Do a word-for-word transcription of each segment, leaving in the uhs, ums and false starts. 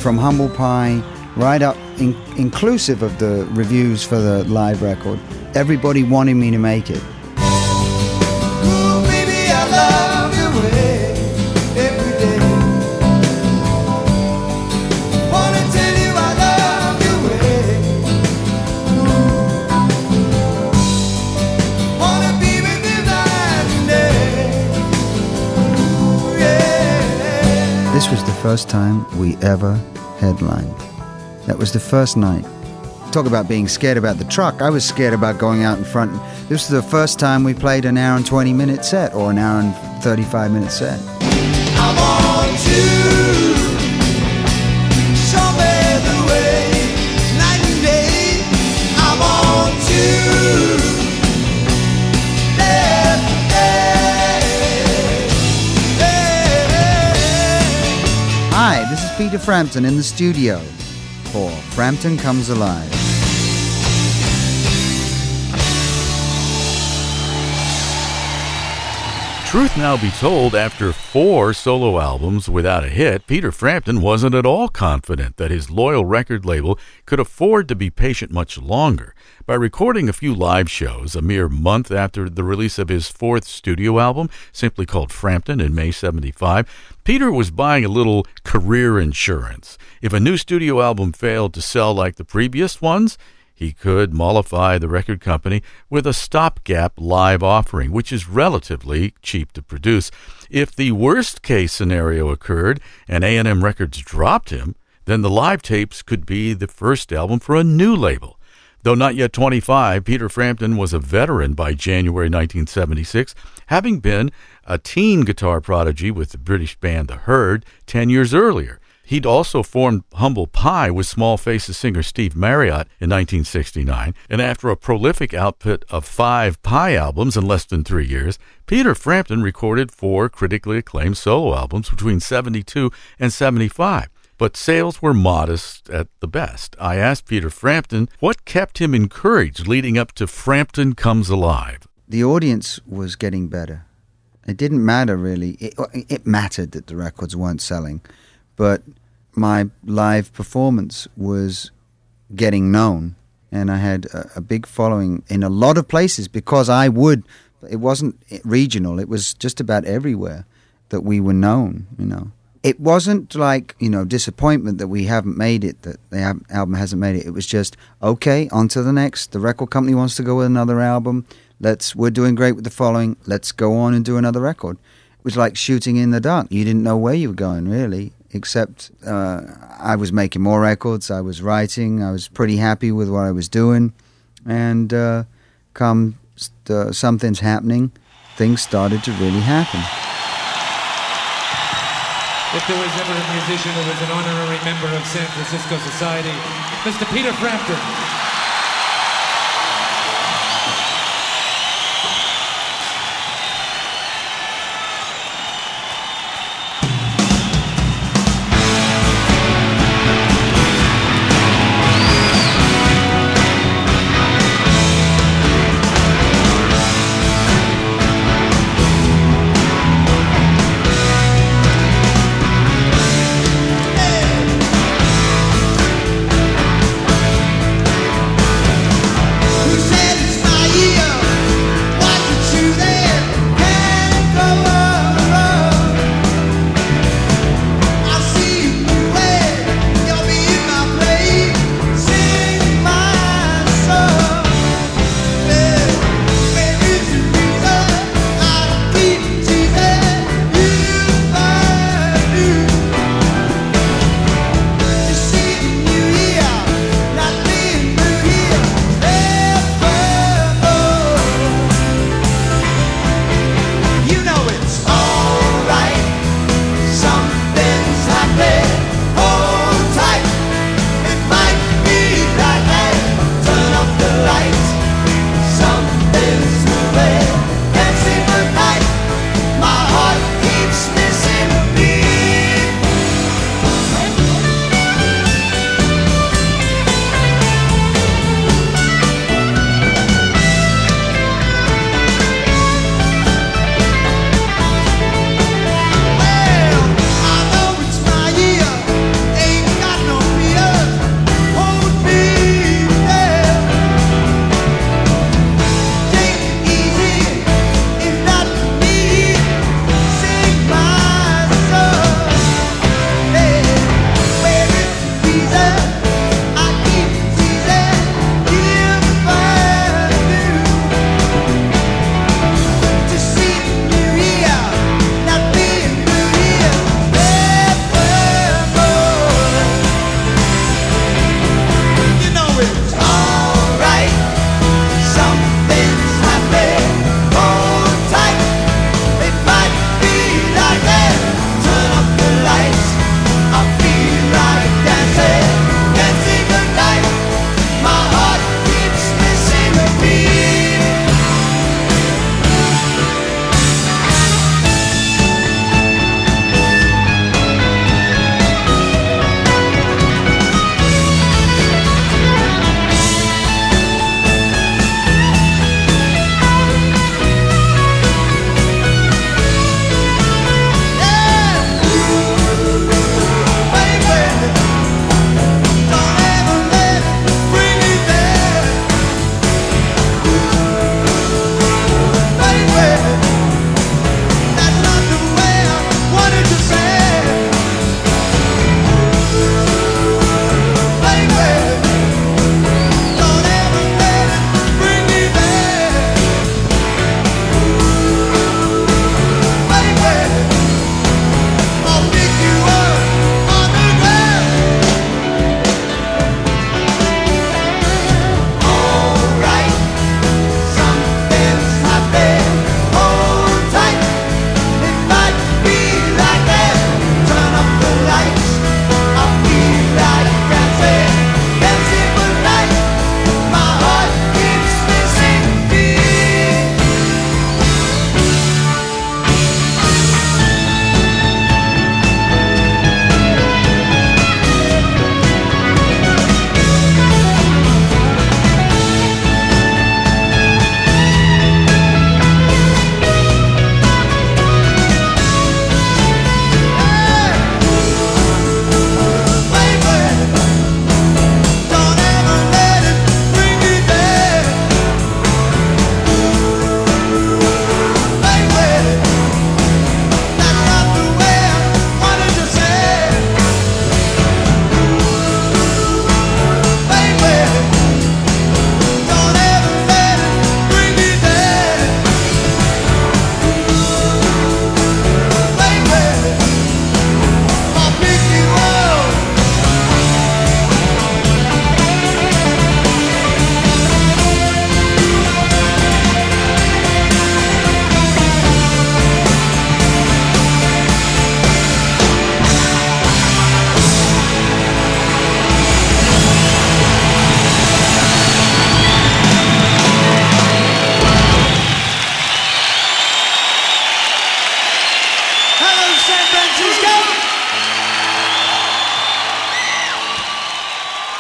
from Humble Pie right up, in, inclusive of the reviews for the live record, everybody wanted me to make it. Ooh, baby, I love your way every day. Wanna tell you I love your way. Ooh. Wanna be with you night and day. Ooh, yeah. This was the first time we ever headlined. That was the first night. Talk about being scared about the truck. I was scared about going out in front. This was the first time we played an hour and twenty minute set or an hour and thirty-five minute set. I want you, show me the way, night and day. I want you, every day, hey. Hi, this is Peter Frampton in the studio for Frampton Comes Alive. Truth now be told, after four solo albums without a hit, Peter Frampton wasn't at all confident that his loyal record label could afford to be patient much longer. By recording a few live shows a mere month after the release of his fourth studio album, simply called Frampton, in May seventy-five, Peter was buying a little career insurance. If a new studio album failed to sell like the previous ones, he could mollify the record company with a stopgap live offering, which is relatively cheap to produce. If the worst-case scenario occurred and A and M Records dropped him, then the live tapes could be the first album for a new label. Though not yet twenty-five, Peter Frampton was a veteran by January nineteen seventy-six, having been a teen guitar prodigy with the British band The Herd ten years earlier. He'd also formed Humble Pie with Small Faces singer Steve Marriott in nineteen sixty-nine, and after a prolific output of five Pie albums in less than three years, Peter Frampton recorded four critically acclaimed solo albums between seventy-two and seventy-five. But sales were modest at the best. I asked Peter Frampton what kept him encouraged leading up to Frampton Comes Alive. The audience was getting better. It didn't matter, really. It, it mattered that the records weren't selling. But my live performance was getting known, and I had a, a big following in a lot of places because I would, it wasn't regional, it was just about everywhere that we were known, you know. It wasn't like, you know, disappointment that we haven't made it, that the album hasn't made it. It was just, okay, on to the next. The record company wants to go with another album. Let's, we're doing great with the following. Let's go on and do another record. It was like shooting in the dark. You didn't know where you were going, really. Except uh, I was making more records, I was writing, I was pretty happy with what I was doing, and uh, come uh, something's happening, things started to really happen. If there was ever a musician who was an honorary member of San Francisco Society, Mister Peter Frampton.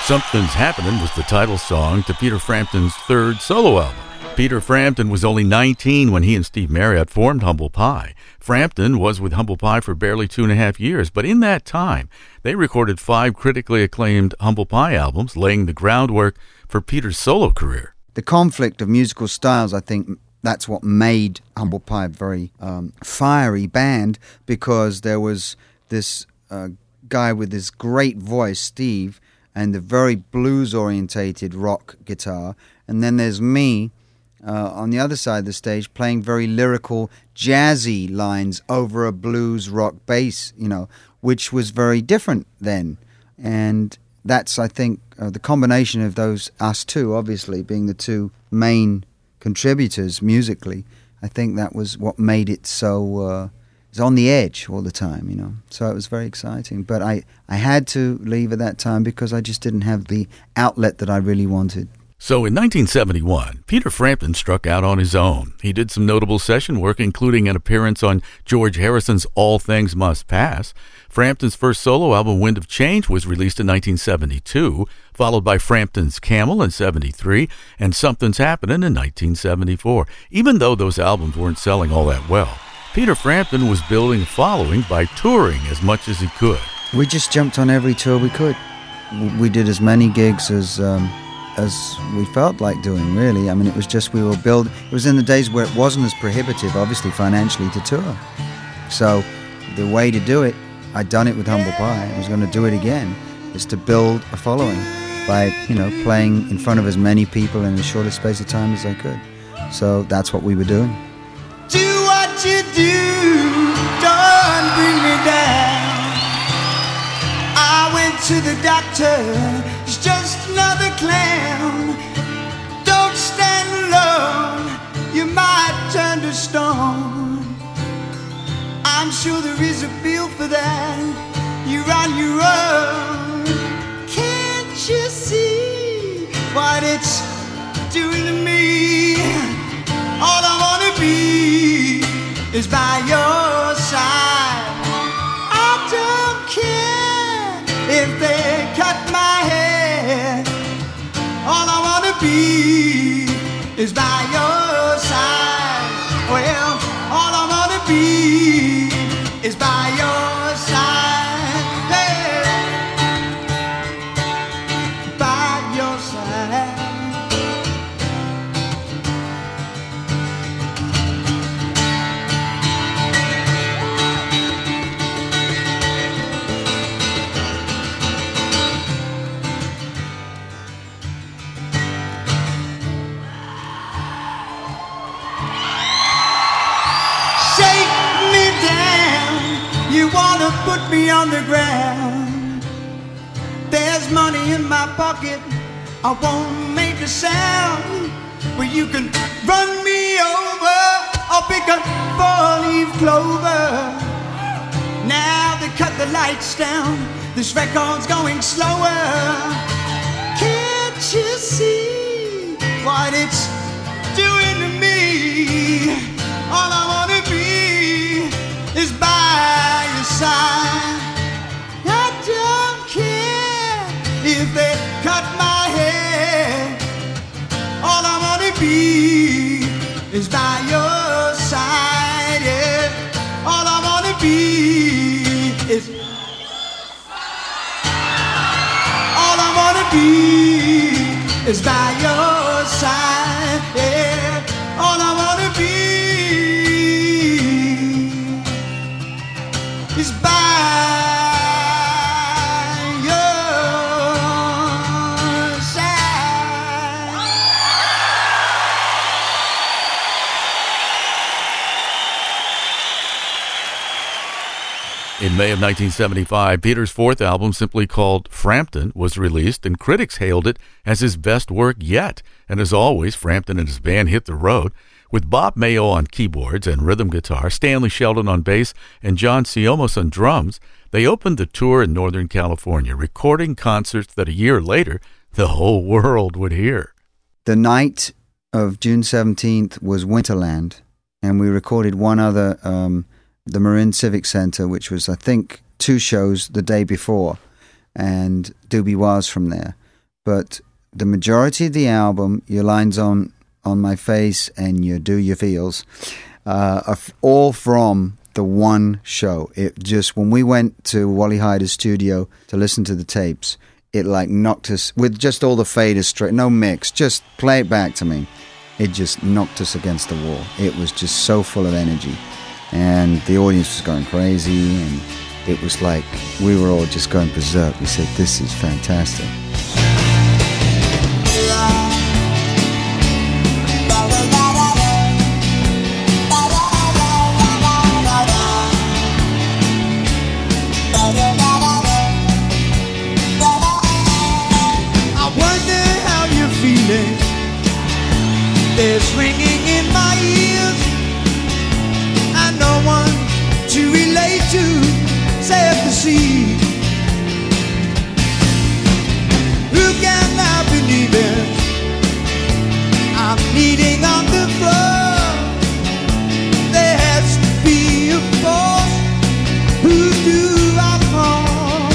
Something's Happening was the title song to Peter Frampton's third solo album. Peter Frampton was only nineteen when he and Steve Marriott formed Humble Pie. Frampton was with Humble Pie for barely two and a half years, but in that time, they recorded five critically acclaimed Humble Pie albums, laying the groundwork for Peter's solo career. The conflict of musical styles, I think that's what made Humble Pie a very um, fiery band, because there was this uh, guy with this great voice, Steve, and the very blues-orientated rock guitar, and then there's me, Uh, on the other side of the stage, playing very lyrical, jazzy lines over a blues rock bass, you know, which was very different then. And that's, I think, uh, the combination of those, us two, obviously, being the two main contributors musically, I think that was what made it so, uh, it was on the edge all the time, you know. So it was very exciting. But I, I had to leave at that time because I just didn't have the outlet that I really wanted. So in nineteen seventy-one, Peter Frampton struck out on his own. He did some notable session work, including an appearance on George Harrison's All Things Must Pass. Frampton's first solo album, Wind of Change, was released in nineteen seventy-two, followed by Frampton's Camel in seventy-three and Something's Happening in nineteen seventy-four. Even though those albums weren't selling all that well, Peter Frampton was building a following by touring as much as he could. We just jumped on every tour we could. We did as many gigs as... Um as we felt like doing, really. I mean, it was just we were build. It was in the days where it wasn't as prohibitive, obviously, financially to tour. So the way to do it, I'd done it with Humble Pie. I was going to do it again, is to build a following by, you know, playing in front of as many people in the shortest space of time as I could. So that's what we were doing. Do what you do, don't bring me down. I went to the doctor, he's just another clown. Don't stand alone, you might turn to stone. I'm sure there is a bill for that, you're on your own. Can't you see what it's doing to me? All I wanna be is by your side. I don't care if they cut my hair. All I wanna be is by your side. Well, all I wanna be is by your side. Hey, by your side. You wanna put me on the ground. There's money in my pocket, I won't make a sound. Well, you can run me over or pick a four-leaf clover. Now they cut the lights down, this record's going slower. Can't you see what it's doing to me? All I wanna be is by your side. I don't care if they cut my hair. All I wanna be is by your side, yeah. All I wanna be is All I wanna be is by your side, yeah. All I wanna be is by your side. In May of nineteen seventy-five, Peter's fourth album, simply called Frampton, was released, and critics hailed it as his best work yet. And as always, Frampton and his band hit the road. With Bob Mayo on keyboards and rhythm guitar, Stanley Sheldon on bass, and John Siomos on drums, they opened the tour in Northern California, recording concerts that a year later, the whole world would hear. The night of June seventeenth was Winterland, and we recorded one other, um, the Marin Civic Center, which was, I think, two shows the day before, and Doobie Was from there. but the majority of the album, Your Lines on, on My Face and Your Do Your Feels, uh, are f- all from the one show. It just, when we went to Wally Hyder's studio to listen to the tapes, it like knocked us, with just all the faders straight, no mix, just play it back to me. It just knocked us against the wall. It was just so full of energy. And the audience was going crazy, and it was like we were all just going berserk. We said, this is fantastic. I wonder how you're feeling. There's ringing in my ears, and no one to relate to, save the sea. Who can now believe it? I'm kneading on the floor. There has to be a force. Who do I call?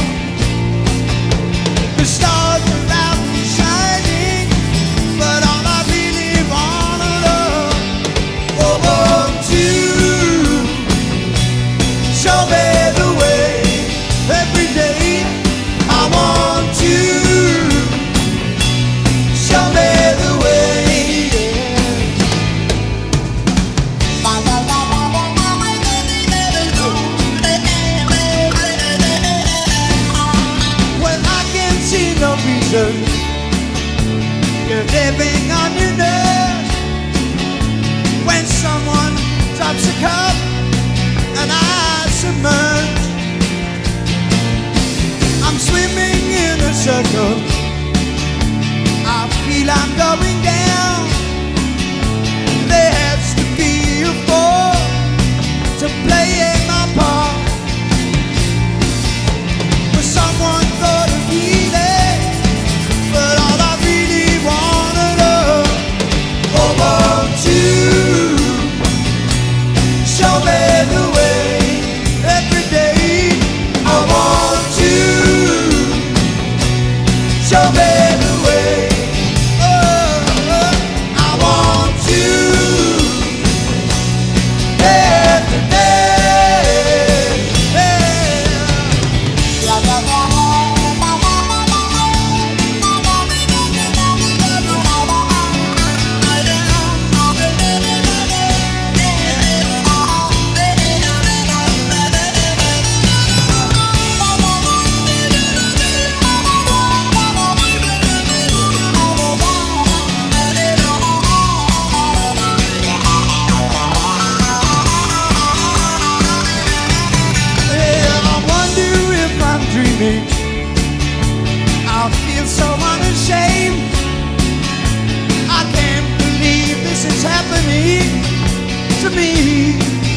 The stars are out and shining, but all I really wanna love, oh, oh, to show me the way. Every day I want to show me the way. Well, I can see no reason you're living on your nerves when someone drops a cup and I submerge. I'm swimming in a circle. I feel I'm going down. There has to be a force to play my part. But someone thought of healing, but all I really wanna know, oh, oh, to show me the way. Every day I want to show me the way. Oh, oh, I want to every day. I wonder if I'm dreaming. I feel so unashamed. I can't believe this is happening to me.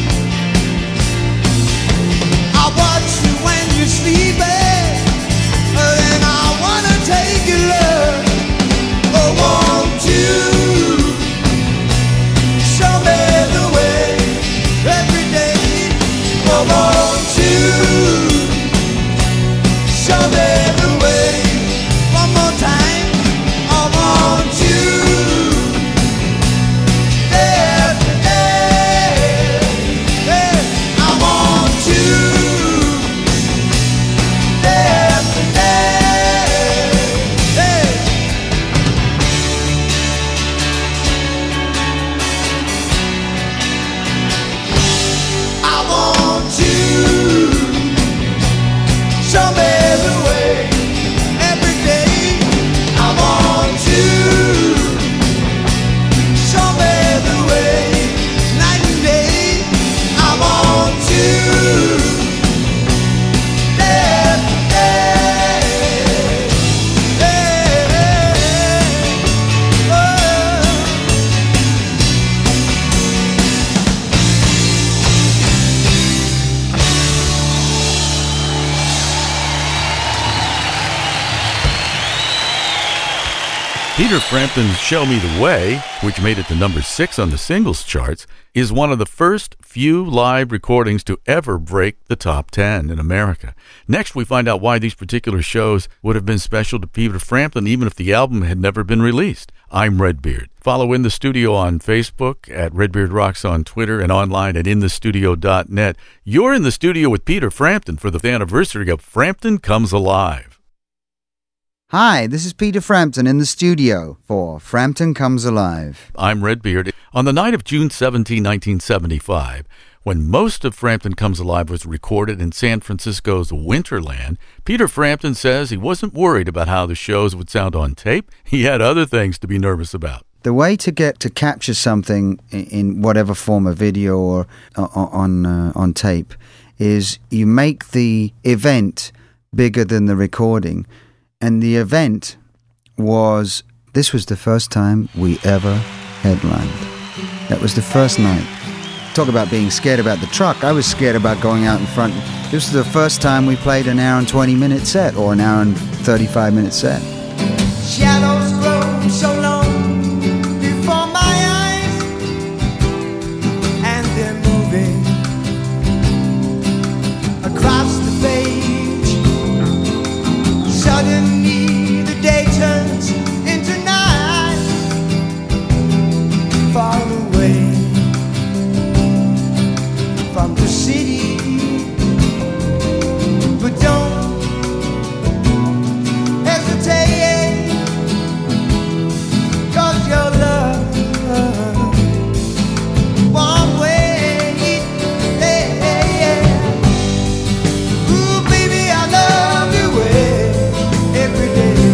I watch you when you're sleeping, and I wanna take your love. Oh, won't you show me the way every day? Oh, won't you show Peter Frampton's Show Me the Way, which made it to number six on the singles charts, is one of the first few live recordings to ever break the top ten in America. Next, we find out why these particular shows would have been special to Peter Frampton even if the album had never been released. I'm Redbeard. Follow In the Studio on Facebook, at Redbeard Rocks on Twitter, and online at in the studio dot net. You're in the studio with Peter Frampton for the anniversary of Frampton Comes Alive. Hi, this is Peter Frampton in the studio for Frampton Comes Alive. I'm Redbeard. On the night of June seventeenth, nineteen seventy-five, when most of Frampton Comes Alive was recorded in San Francisco's Winterland, Peter Frampton says he wasn't worried about how the shows would sound on tape. He had other things to be nervous about. The way to get to capture something in whatever form, a video or on uh, on tape, is you make the event bigger than the recording. And the event was, this was the first time we ever headlined. That was the first night. Talk about being scared about the truck. I was scared about going out in front. This was the first time we played an hour and twenty minute set or an hour and thirty-five minute set. Shadows grow so long before my eyes, and they're moving across the page. Suddenly the day turns into night, far away from the city. But don't hesitate, 'cause your love won't wait. Hey, hey, yeah. Ooh, baby, I love the way every day.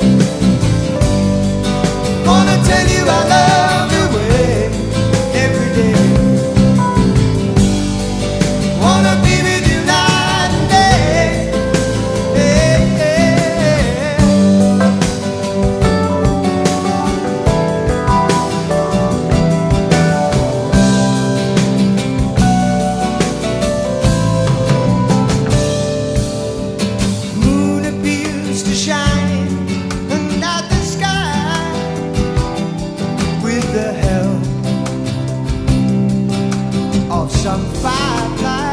Wanna tell you I love the way every day. Wanna be with you night and day. Hey, hey, moon appears to shine under the sky with the help of some firefly.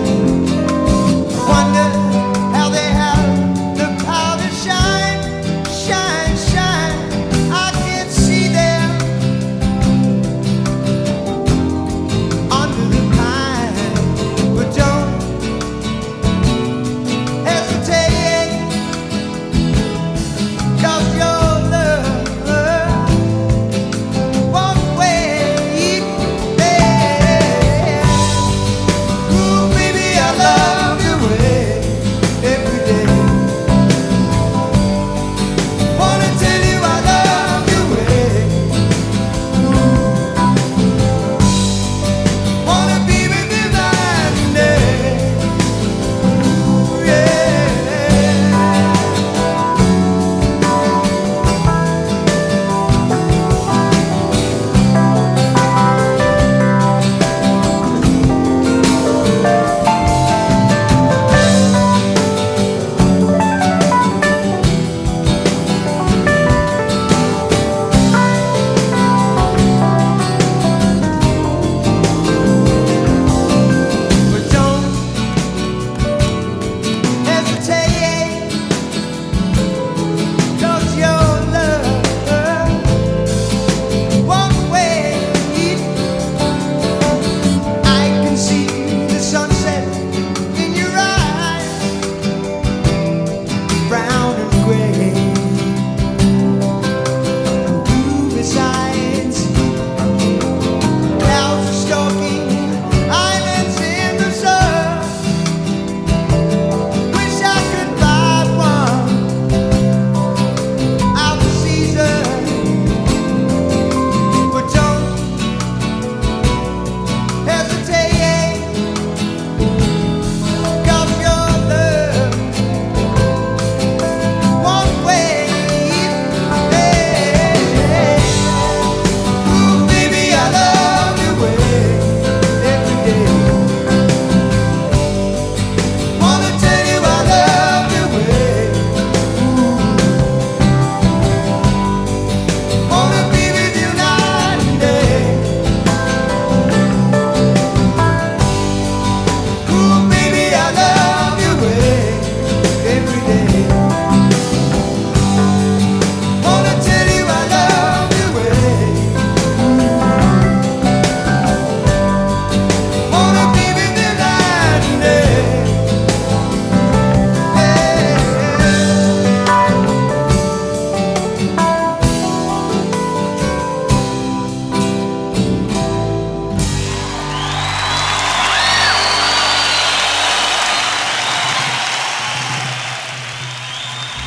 Wonder how they have the power to shine, shine, shine. I can see them under the pine, but don't hesitate, 'cause your love won't wait. Hey,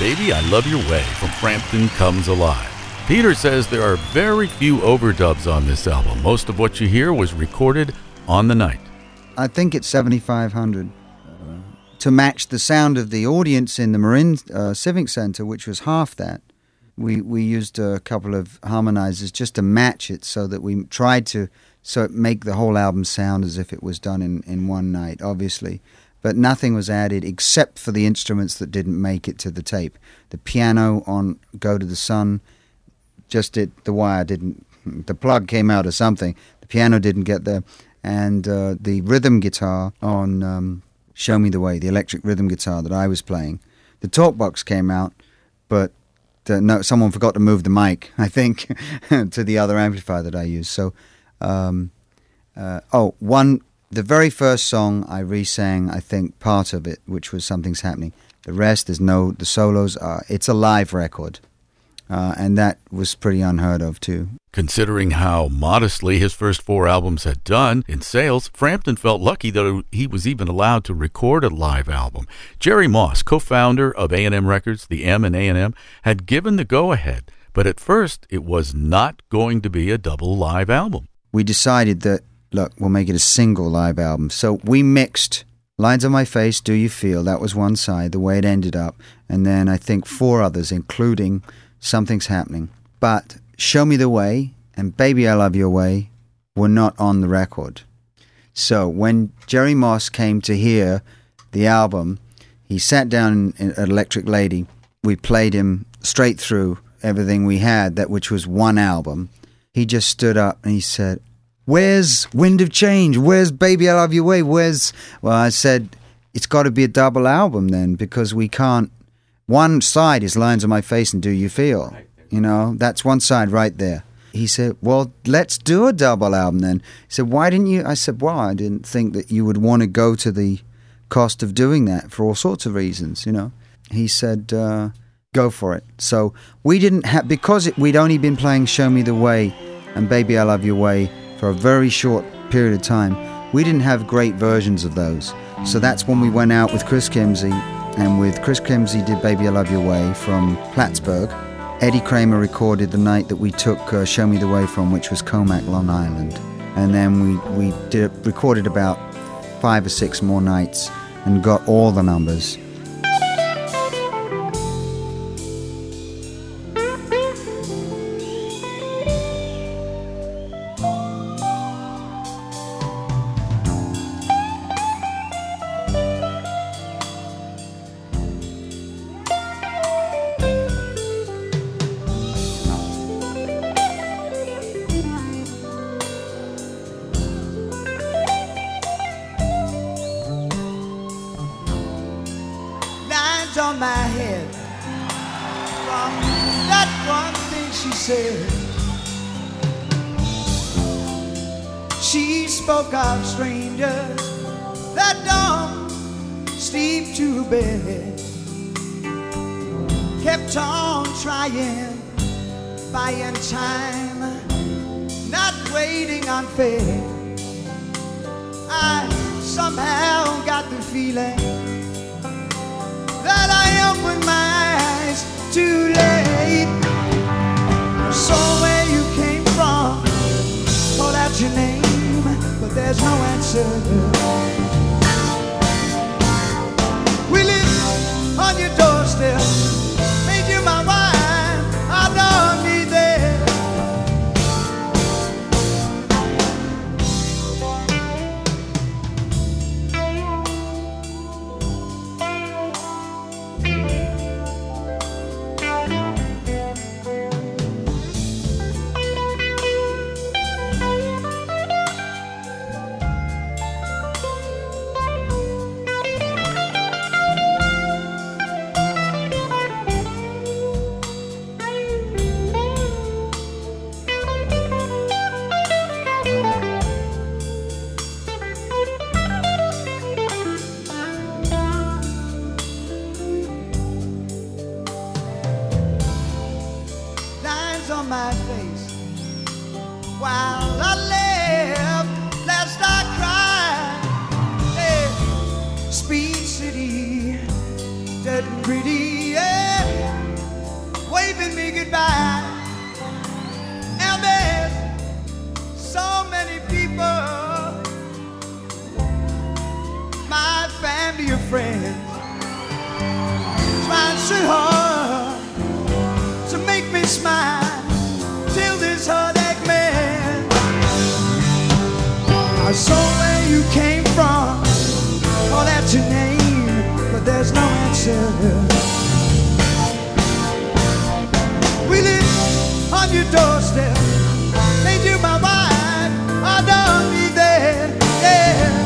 Baby, I Love Your Way from Frampton Comes Alive. Peter says there are very few overdubs on this album. Most of what you hear was recorded on the night. I think it's seventy-five hundred. Uh, to match the sound of the audience in the Marin uh, Civic Center, which was half that, we, we used a couple of harmonizers just to match it so that we tried to so it make the whole album sound as if it was done in, in one night, obviously. But nothing was added except for the instruments that didn't make it to the tape. The piano on Go to the Sun, just did, the wire didn't, the plug came out or something. The piano didn't get there. And uh, the rhythm guitar on um, Show Me the Way, the electric rhythm guitar that I was playing, the talk box came out, but the, no, someone forgot to move the mic, I think, to the other amplifier that I used. So, um, uh, oh, one... The very first song I re-sang, I think, part of it, which was Something's Happening. The rest, there's no, the solos are, it's a live record. Uh, and that was pretty unheard of, too. Considering how modestly his first four albums had done in sales, Frampton felt lucky that he was even allowed to record a live album. Jerry Moss, co-founder of A and M Records, the M and A and M, had given the go-ahead. But at first, it was not going to be a double live album. We decided that, look, we'll make it a single live album. So we mixed Lines on My Face, Do You Feel? That was one side, the way it ended up. And then I think four others, including Something's Happening. But Show Me the Way and Baby I Love Your Way were not on the record. So when Jerry Moss came to hear the album, he sat down at Electric Lady. We played him straight through everything we had, that which was one album. He just stood up and he said, "Where's Wind of Change? Where's Baby I Love Your Way? Where's..." Well, I said, it's got to be a double album then, because we can't... One side is Lines on My Face and Do You Feel? You know, that's one side right there. He said, well, let's do a double album then. He said, why didn't you? I said, well, I didn't think that you would want to go to the cost of doing that for all sorts of reasons, you know. He said, uh, go for it. So we didn't have... Because it, we'd only been playing Show Me the Way and Baby I Love Your Way for a very short period of time, we didn't have great versions of those. So that's when we went out with Chris Kimsey, and with Chris Kimsey did Baby I Love Your Way from Plattsburgh. Eddie Kramer recorded the night that we took uh, Show Me the Way from, which was Comac, Long Island. And then we, we did recorded about five or six more nights and got all the numbers. On my head from that one thing she said. She spoke of strangers that don't sleep to bed, kept on trying, buying time, not waiting on fate. I somehow got the feeling that I opened my eyes too late. I saw where you came from, called out your name, but there's no answer. We live on your doorstep, made you my wife, I don't need that. so hard to make me smile till this heartache man. I saw where you came from, call out your name, but there's no answer. We live on your doorstep, made you my wife, I don't need that, yeah.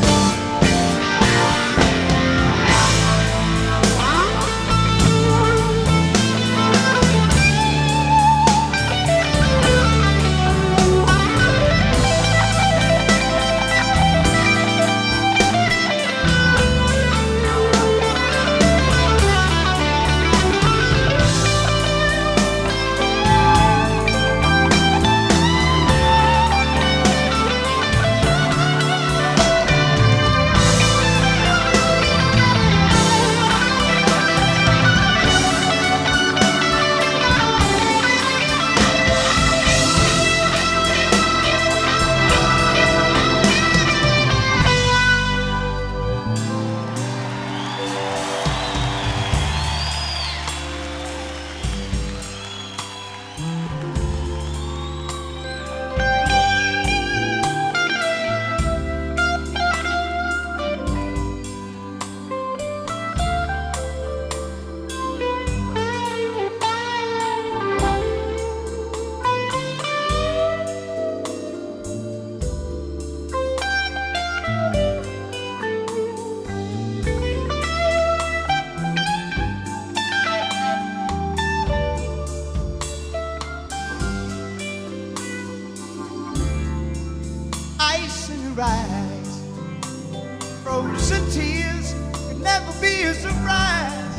Rise, frozen tears could never be a surprise.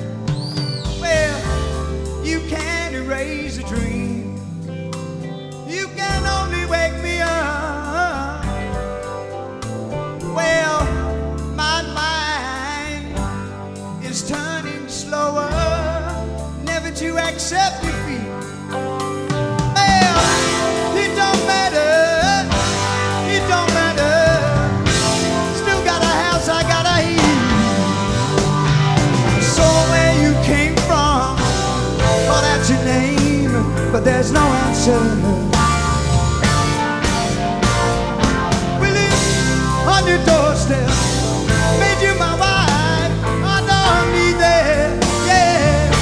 Well, you can't erase a dream, you can only wake me up. Well, my mind is turning slower, never to accept defeat. Well, it don't matter, it don't matter. I gotta hear. So where you came from, call out your name, but there's no answer. We live on your doorstep, made you my wife, I don't need that, yeah.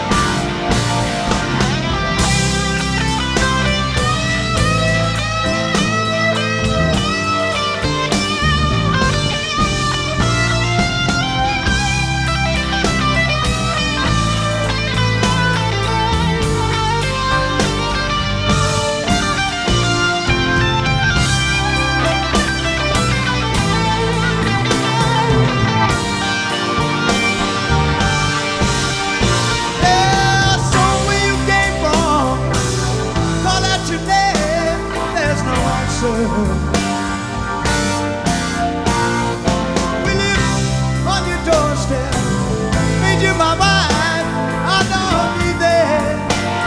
We live on your doorstep, made you my wife, I don't need that.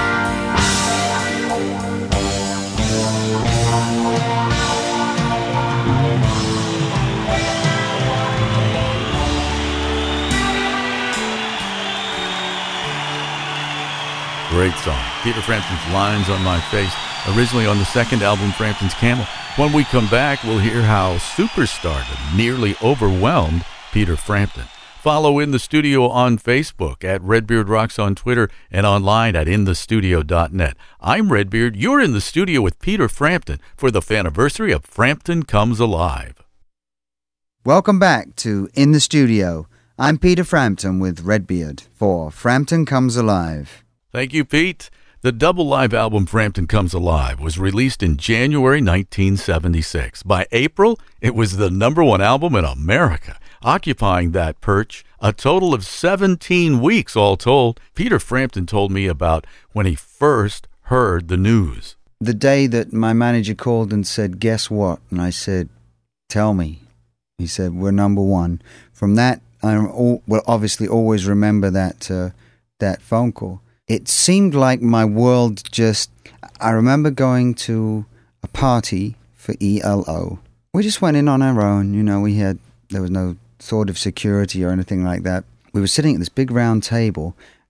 Great song. Peter Frampton's Lines on My Face, originally on the second album, Frampton's Camel. When we come back, we'll hear how superstardom nearly overwhelmed Peter Frampton. Follow In the Studio on Facebook, at Redbeard Rocks on Twitter, and online at in the studio dot net. I'm Redbeard. You're in the studio with Peter Frampton for the Faniversary of Frampton Comes Alive. Welcome back to In the Studio. I'm Peter Frampton with Redbeard for Frampton Comes Alive. Thank you, Pete. The double live album Frampton Comes Alive was released in January nineteen seventy-six. By April, it was the number one album in America, occupying that perch a total of seventeen weeks all told. Peter Frampton told me about when he first heard the news. The day that my manager called and said, "Guess what?" And I said, "Tell me." He said, "We're number one." From that, I will obviously always remember that uh, that phone call. It seemed like my world just... I remember going to a party for E L O. We just went in on our own. You know, we had... There was no sort of security or anything like that. We were sitting at this big round table,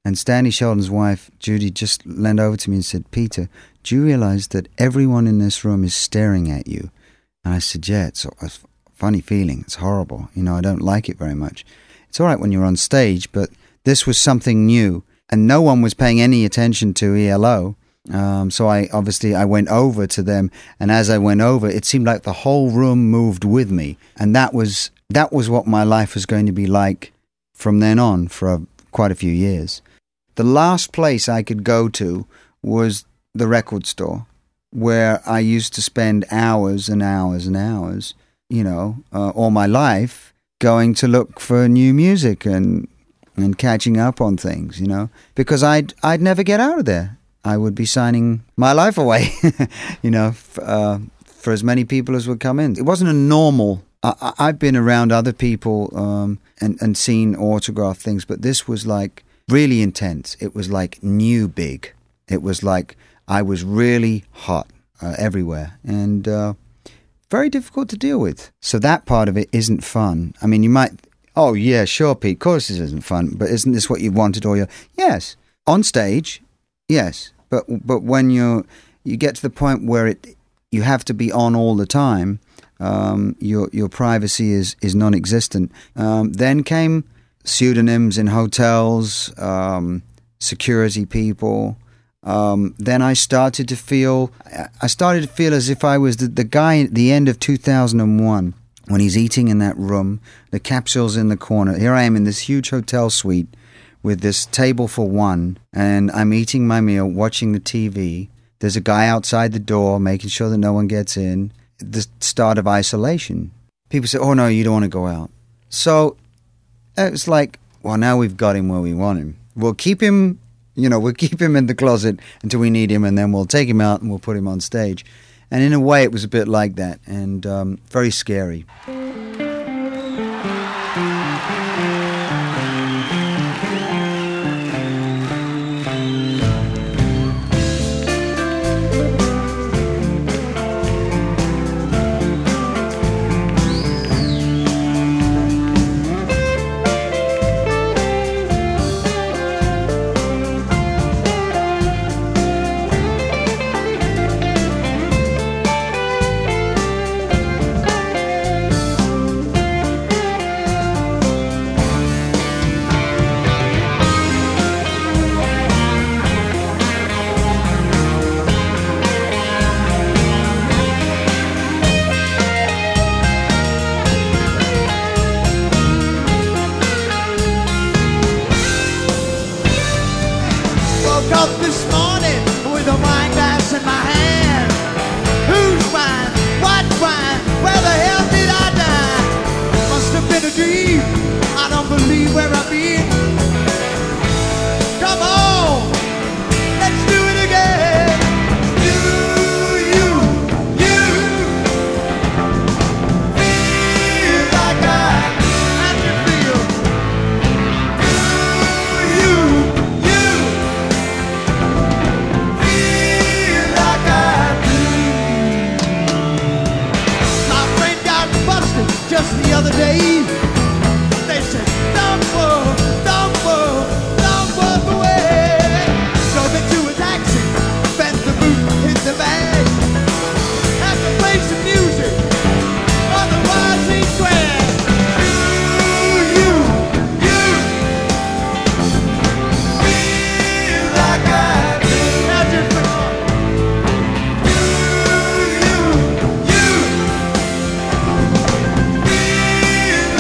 And Stanley Sheldon's wife, Judy, just leaned over to me and said, Peter, do you realize that everyone in this room is staring at you? And I said, yeah, it's a funny feeling. It's horrible. You know, I don't like it very much. It's all right when you're on stage, but this was something new. And no one was paying any attention to E L O. Um, so I obviously I went over to them. And as I went over, it seemed like the whole room moved with me. And that was that was what my life was going to be like from then on for a, quite a few years. The last place I could go to was the record store, where I used to spend hours and hours and hours, you know, uh, all my life going to look for new music and and catching up on things, you know, because I'd I'd never get out of there. I would be signing my life away, you know, f- uh, for as many people as would come in. It wasn't a normal. I, I've been around other people um, and and seen autograph things, but this was like really intense. It was like new big. It was like I was really hot uh, everywhere and uh, very difficult to deal with. So that part of it isn't fun. I mean, you might, oh yeah, sure, Pete, of course this isn't fun, but isn't this what you wanted all your, yes, on stage, yes. But but when you you get to the point where it you have to be on all the time, um, your your privacy is, is non-existent. Um, then came pseudonyms in hotels, um, security people. Um, then I started to feel, I started to feel as if I was the, the guy at the end of two thousand one when he's eating in that room, the capsule's in the corner. Here I am in this huge hotel suite with this table for one, and I'm eating my meal, watching the T V. There's a guy outside the door making sure that no one gets in. The start of isolation. People say, oh no, you don't want to go out. So it's like, well, now we've got him where we want him. We'll keep him, you know, we'll keep him in the closet until we need him, and then we'll take him out and we'll put him on stage. And in a way, it was a bit like that, and um, very scary. Feel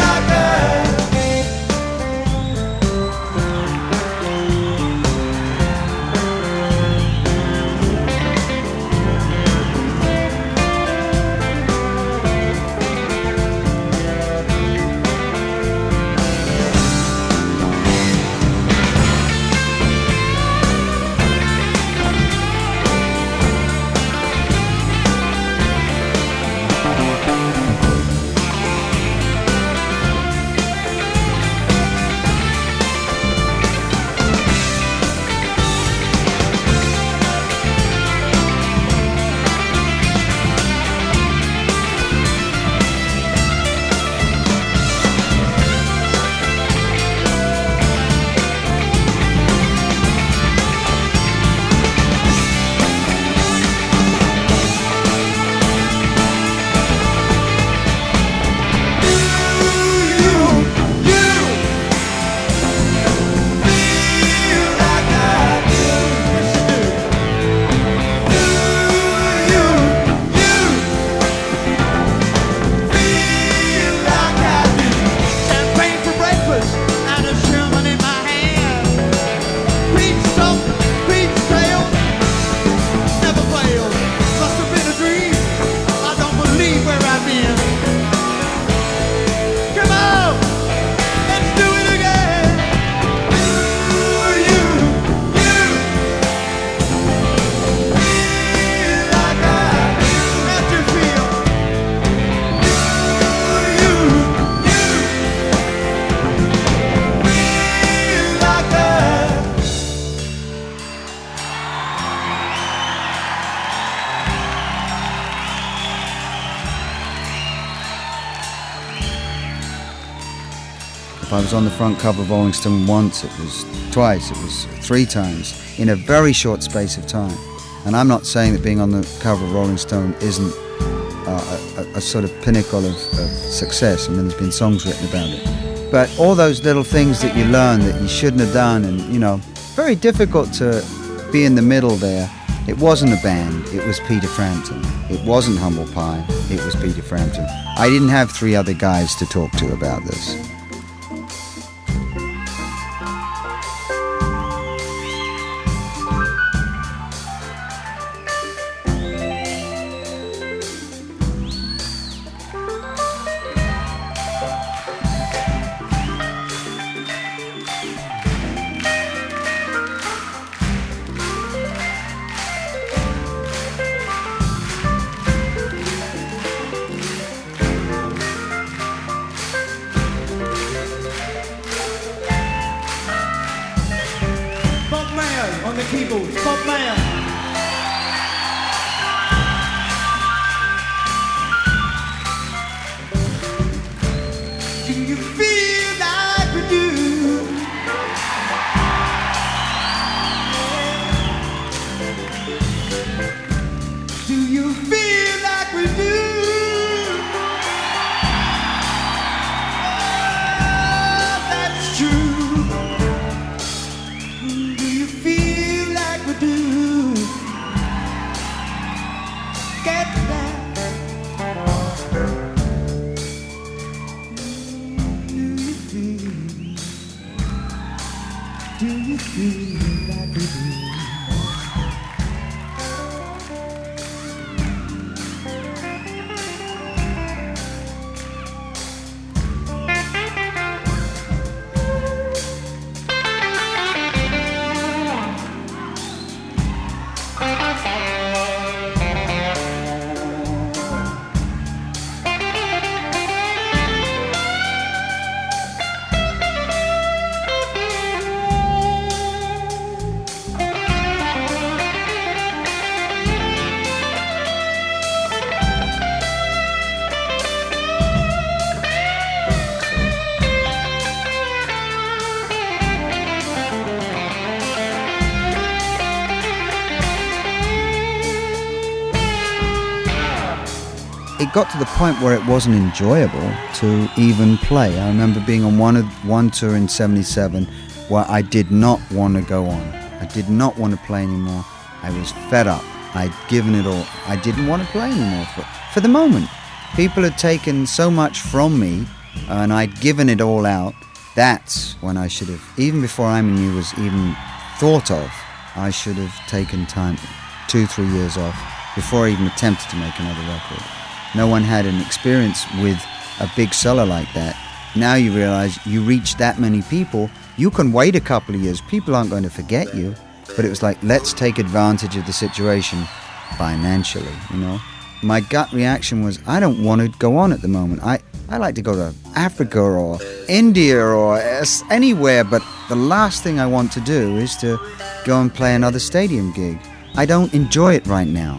If I was on the front cover of Rolling Stone once, it was twice, it was three times, in a very short space of time. And I'm not saying that being on the cover of Rolling Stone isn't uh, a, a sort of pinnacle of, of success. I mean, there's been songs written about it. But all those little things that you learn that you shouldn't have done, and, you know, very difficult to be in the middle there. It wasn't a band, it was Peter Frampton. It wasn't Humble Pie, it was Peter Frampton. I didn't have three other guys to talk to about this. On the keyboards, Bob Mayer. Do you feel like we do? Do you feel like we do? Oh, that's true. Do you feel like we do? Get that. Do you feel? Do you feel like we do? It got to the point where it wasn't enjoyable to even play. I remember being on one of, one tour in seventy-seven where I did not want to go on. I did not want to play anymore. I was fed up. I'd given it all. I didn't want to play anymore for, for the moment. People had taken so much from me and I'd given it all out. That's when I should have, even before I'm in You was even thought of, I should have taken time, two, three years off before I even attempted to make another record. No one had an experience with a big seller like that. Now you realize you reach that many people, you can wait a couple of years, people aren't going to forget you, but it was like, let's take advantage of the situation financially, you know. My gut reaction was, I don't want to go on at the moment. I, I like to go to Africa or India or anywhere, but the last thing I want to do is to go and play another stadium gig. I don't enjoy it right now.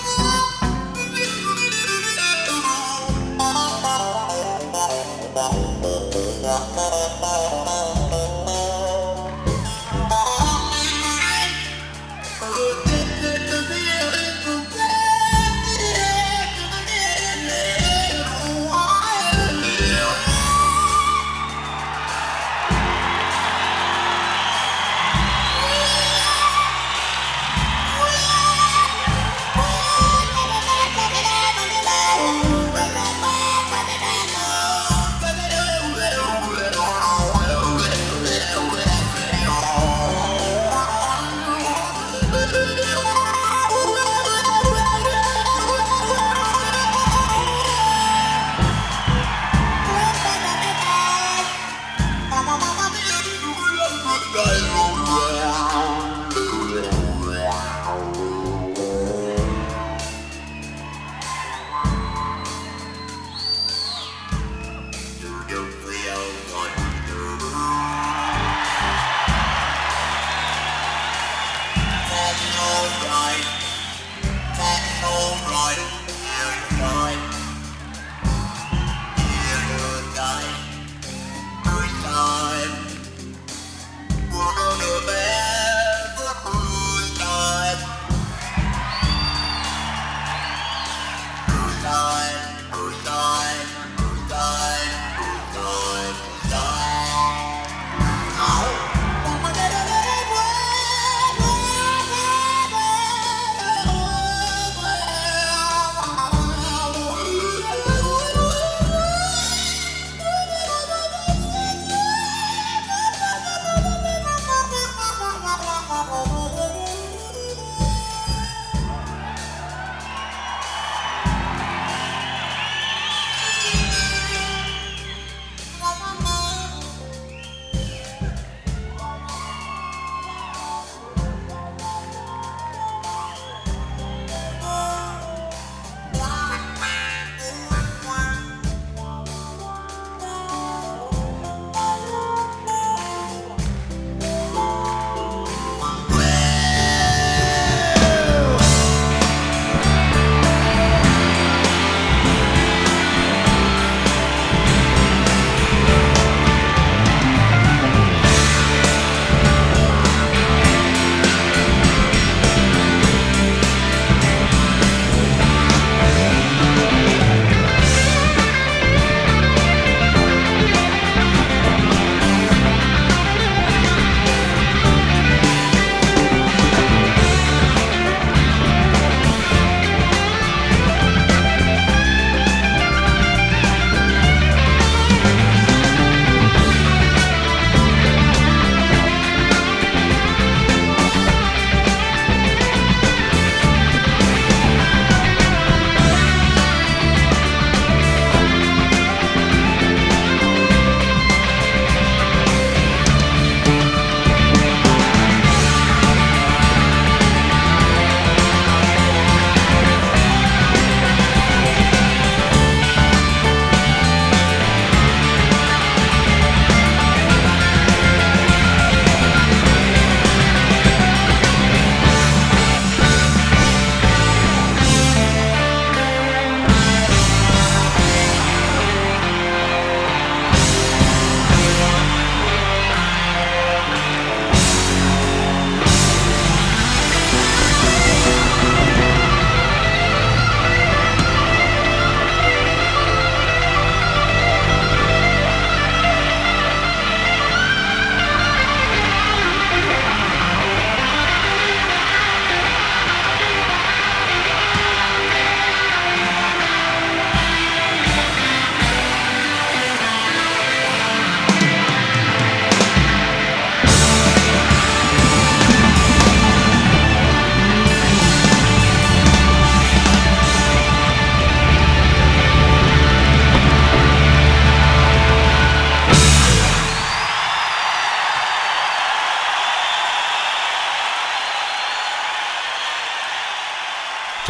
Bye.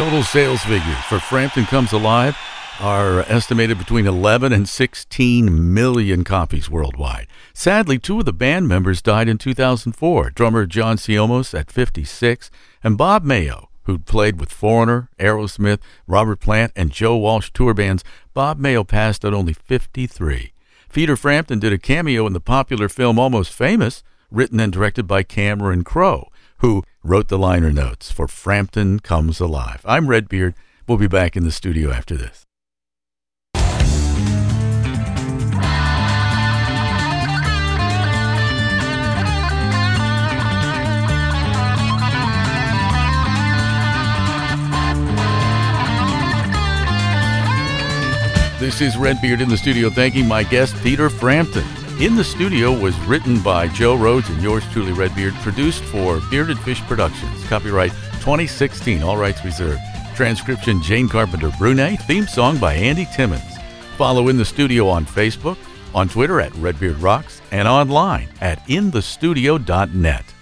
Total sales figures for Frampton Comes Alive are estimated between eleven and sixteen million copies worldwide. Sadly, two of the band members died in two thousand four, drummer John Siomos at fifty-six, and Bob Mayo, who'd played with Foreigner, Aerosmith, Robert Plant, and Joe Walsh tour bands. Bob Mayo passed at only fifty-three. Peter Frampton did a cameo in the popular film Almost Famous, written and directed by Cameron Crowe, who wrote the liner notes for Frampton Comes Alive. I'm Redbeard. We'll be back in the studio after this. This is Redbeard in the studio, thanking my guest, Peter Frampton. In the Studio was written by Joe Rhodes and yours truly, Redbeard, produced for Bearded Fish Productions. Copyright twenty sixteen, all rights reserved. Transcription, Jane Carpenter Brunet. Theme song by Andy Timmons. Follow In the Studio on Facebook, on Twitter at Redbeard Rocks, and online at in the studio dot net.